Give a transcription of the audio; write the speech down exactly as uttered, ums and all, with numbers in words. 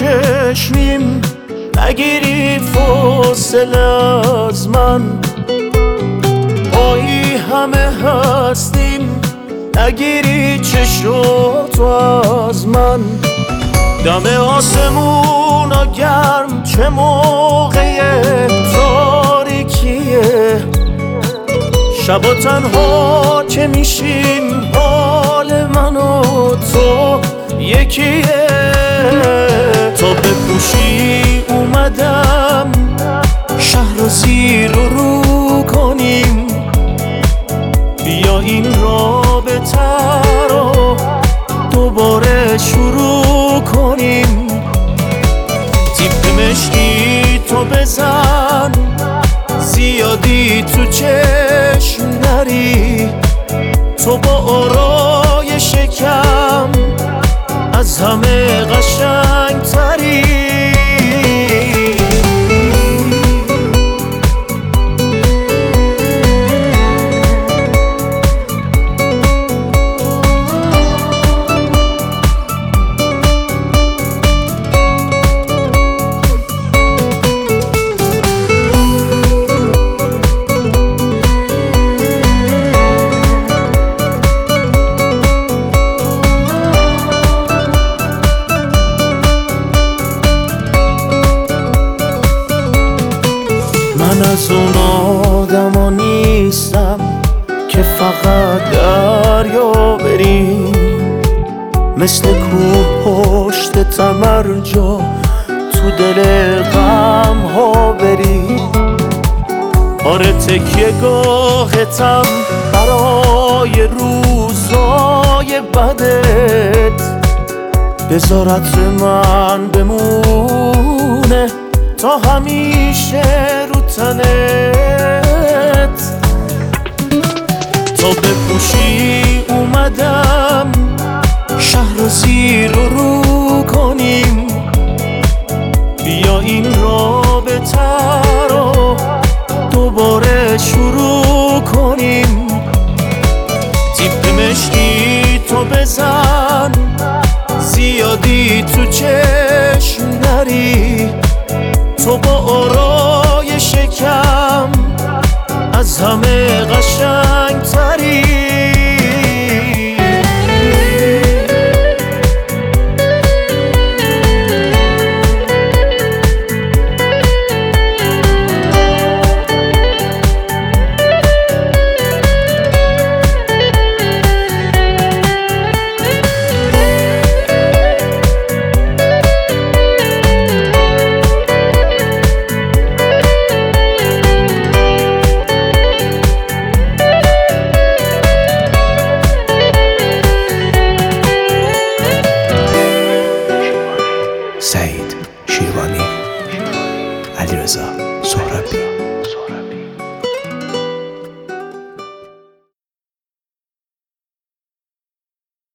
چشمیم نگیری فاصله از من. پایی همه هستیم نگیری چشاتو از من. دم آسمونا گرم چه موقع تاریکیه، شبا تنها که میشیم حال من و تو یکیه. تا بپوشی اومدم شهر رو زیر و رو کنیم، بیا این رابطه رو دوباره شروع کنیم. تیپ مشکی تو بزن زیادی تو چشم نری، تو با آرای شکم از همه قشنگ تری. من از اون آدما نیستم که فقط دریا بریم، مثل کوه پشت تمرجا تو دل غم ها بریم. آره تکیه گاهتم برای روزای بدت، بذارت من بمونه تا همیشه رو تنت. تا بپوشی اومدم شهر رو زیر و رو کنیم، بیا این رابطه رو دوباره شروع کنیم. تیپ مشکی تو بزن زیادی تو چشم نری، تو با آرای شکم از همه قشنگ تری. سعید شیروانی، علیرضا